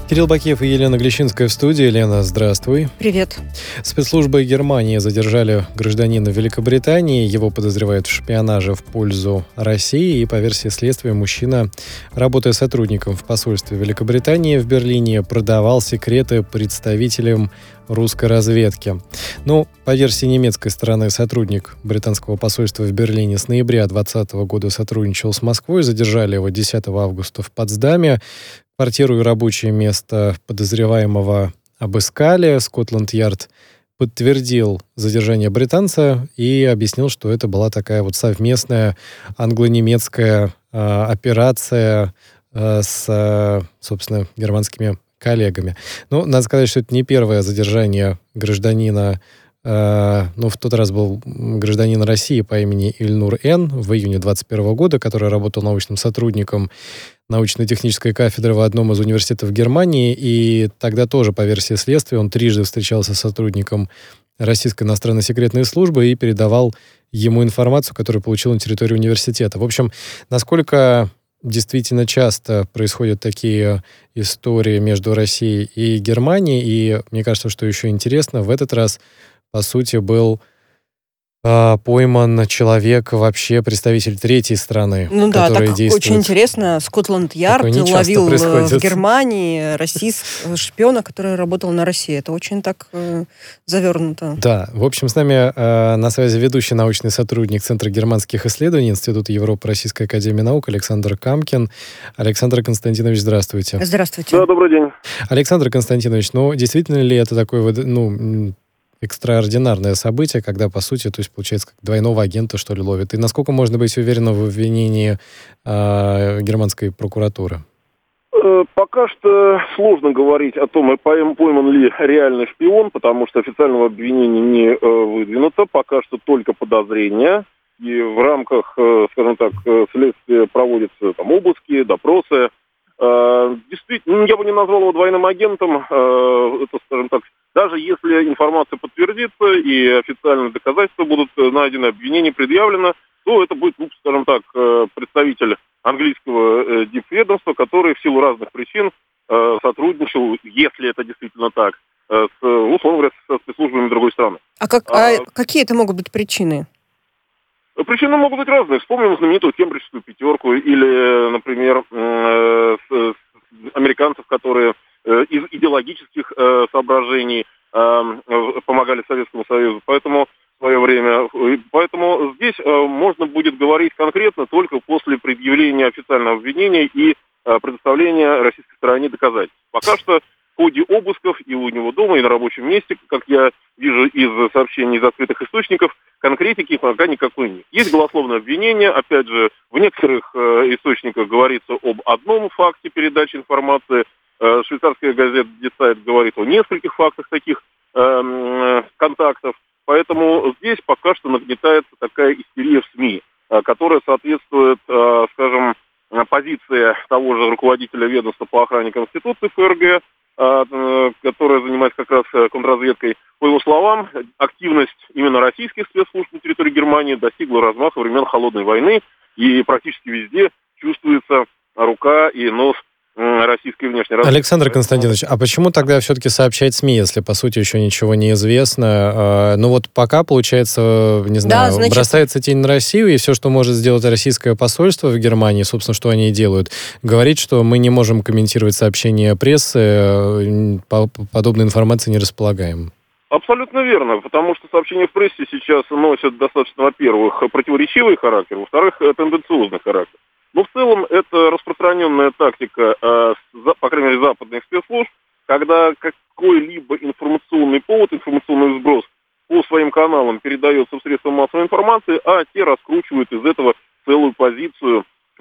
Кирилл Бакиев и Елена Глещинская в студии. Елена, здравствуй. Привет. Спецслужбы Германии задержали гражданина Великобритании. Его подозревают в шпионаже в пользу России. И по версии следствия, мужчина, работая сотрудником в посольстве Великобритании в Берлине, продавал секреты представителям русской разведки. По версии немецкой стороны, сотрудник британского посольства в Берлине с ноября 2020 года сотрудничал с Москвой. Задержали его 10 августа в Потсдаме. Квартиру и рабочее место подозреваемого обыскали. Скотланд-Ярд подтвердил задержание британца и объяснил, что это была такая вот совместная англо-немецкая операция с, собственно, германскими коллегами. Надо сказать, что это не первое задержание гражданина. В тот раз был гражданин России по имени Ильнур Н. в июне 2021 года, который работал научным сотрудником научно-технической кафедры в одном из университетов Германии. И тогда тоже, по версии следствия, он трижды встречался с сотрудником российской иностранной секретной службы и передавал ему информацию, которую получил на территории университета. В общем, насколько действительно часто происходят такие истории между Россией и Германией. И мне кажется, что еще интересно, в этот раз, по сути, был пойман человек, вообще представитель третьей страны, которая так действует. Очень интересно. Скотланд-Ярд ловил в Германии шпиона, который работал на России. Это очень так завернуто. Да. В общем, с нами на связи ведущий научный сотрудник Центра германских исследований Института Европы Российской академии наук Александр Камкин. Александр Константинович, здравствуйте. Здравствуйте. Да, добрый день. Александр Константинович, действительно ли это такое экстраординарное событие, когда, по сути, то есть, получается, как двойного агента, что ли, ловит? И насколько можно быть уверенным в обвинении германской прокуратуры? Пока что сложно говорить о том, пойман ли реальный шпион, потому что официального обвинения не выдвинуто. Пока что только подозрения. И в рамках, скажем так, следствия проводятся обыски, допросы. Действительно, я бы не назвал его двойным агентом. Это, скажем так, даже если информация подтвердится и официальные доказательства будут найдены, обвинение предъявлено, то это будет, скажем так, представитель английского дипведомства, который в силу разных причин сотрудничал, если это действительно так, условно говоря, со спецслужбами другой страны. Какие это могут быть причины? Причины могут быть разные. Вспомним знаменитую Кембриджскую пятерку или, например, американцев, которые из идеологических соображений помогали Советскому Союзу. Поэтому в свое время. Поэтому здесь можно будет говорить конкретно только после предъявления официального обвинения и предоставления российской стороне доказательств. Пока что в ходе обысков и у него дома, и на рабочем месте, как я вижу из сообщений из открытых источников, конкретики пока никакой нет. Есть голословное обвинение, опять же, в некоторых источниках говорится об одном факте передачи информации, швейцарская газета «Die говорит о нескольких фактах таких контактов, поэтому здесь пока что нагнетается такая истерия в СМИ, которая соответствует, скажем, позиции того же руководителя ведомства по охране Конституции ФРГ, которая занимается как раз контрразведкой. По его словам, активность именно российских спецслужб на территории Германии достигла размаха времен Холодной войны, и практически везде чувствуется рука и нос российской внешней разведки. Александр Константинович, а почему тогда все-таки сообщать СМИ, если, по сути, еще ничего не известно? Пока, получается, бросается тень на Россию, и все, что может сделать российское посольство в Германии, собственно, что они и делают, говорит, что мы не можем комментировать сообщения прессы, подобной информации не располагаем. Абсолютно верно, потому что сообщения в прессе сейчас носят достаточно, во-первых, противоречивый характер, во-вторых, тенденциозный характер. Но в целом это распространенная тактика, по крайней мере, западных спецслужб, когда какой-либо информационный повод, информационный сброс по своим каналам передается в средства массовой информации, а те раскручивают из этого целую позицию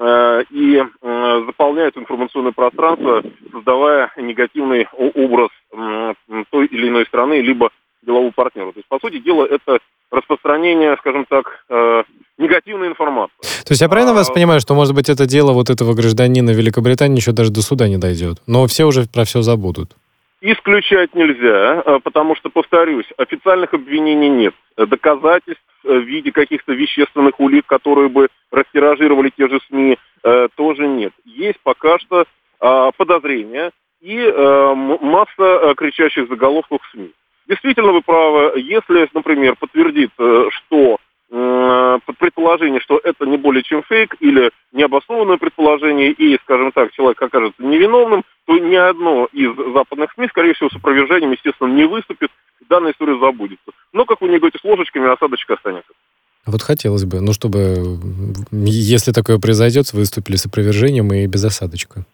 и заполняют информационное пространство, создавая негативный образ той или иной страны, либо делового партнера. То есть, по сути дела, это распространение, скажем так, негативной информации. То есть я правильно вас понимаю, что, может быть, это дело вот этого гражданина Великобритании еще даже до суда не дойдет, но все уже про все забудут? Исключать нельзя, потому что, повторюсь, официальных обвинений нет. Доказательств в виде каких-то вещественных улик, которые бы растиражировали те же СМИ, тоже нет. Есть пока что подозрения, и масса кричащих заголовков в СМИ. Действительно, вы правы, если, например, подтвердится, что предположение, что это не более чем фейк или необоснованное предположение, и, скажем так, человек окажется невиновным, то ни одно из западных СМИ, скорее всего, с опровержением, естественно, не выступит, данная история забудется. Но, как вы не говорите, с ложечками осадочка останется. Вот хотелось бы, чтобы, если такое произойдет, выступили с опровержением и без осадочка.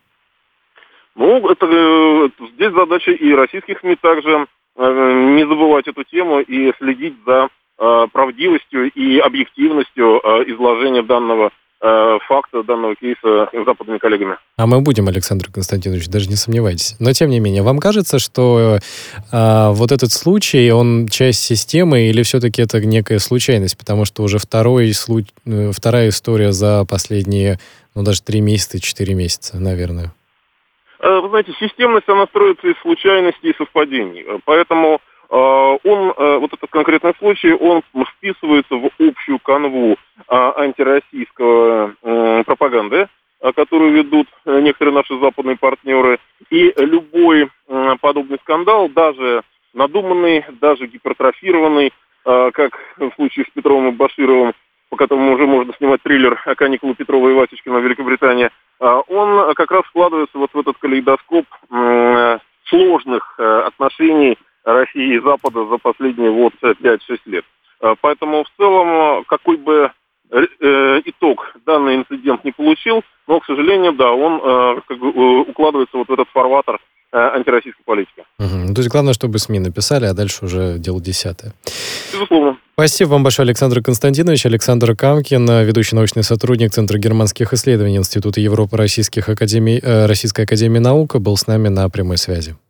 Здесь задача и российских СМИ также не забывать эту тему и следить за правдивостью и объективностью изложения данного факта, данного кейса западными коллегами. А мы будем, Александр Константинович, даже не сомневайтесь. Но, тем не менее, вам кажется, что вот этот случай, он часть системы или все-таки это некая случайность? Потому что уже вторая история за последние, даже 3 месяца, 4 месяца, наверное. Вы знаете, системность, она строится из случайностей и совпадений. Поэтому вот этот конкретный случай, он вписывается в общую канву антироссийского пропаганды, которую ведут некоторые наши западные партнеры. И любой подобный скандал, даже надуманный, даже гипертрофированный, как в случае с Петровым и Башировым, по которому уже можно снимать триллер «Каникулы Петрова и Васечкина в Великобритании», он как раз вкладывается вот в этот калейдоскоп сложных отношений России и Запада за последние 5-6 лет. Поэтому в целом, какой бы итог данный инцидент не получил, но, к сожалению, да, он укладывается вот в этот фарватер антироссийской политики. То есть главное, чтобы СМИ написали, а дальше уже дело десятое. Безусловно. Спасибо вам большое, Александр Константинович. Александр Камкин, ведущий научный сотрудник Центра германских исследований Института Европы Российской академии наук, был с нами на прямой связи.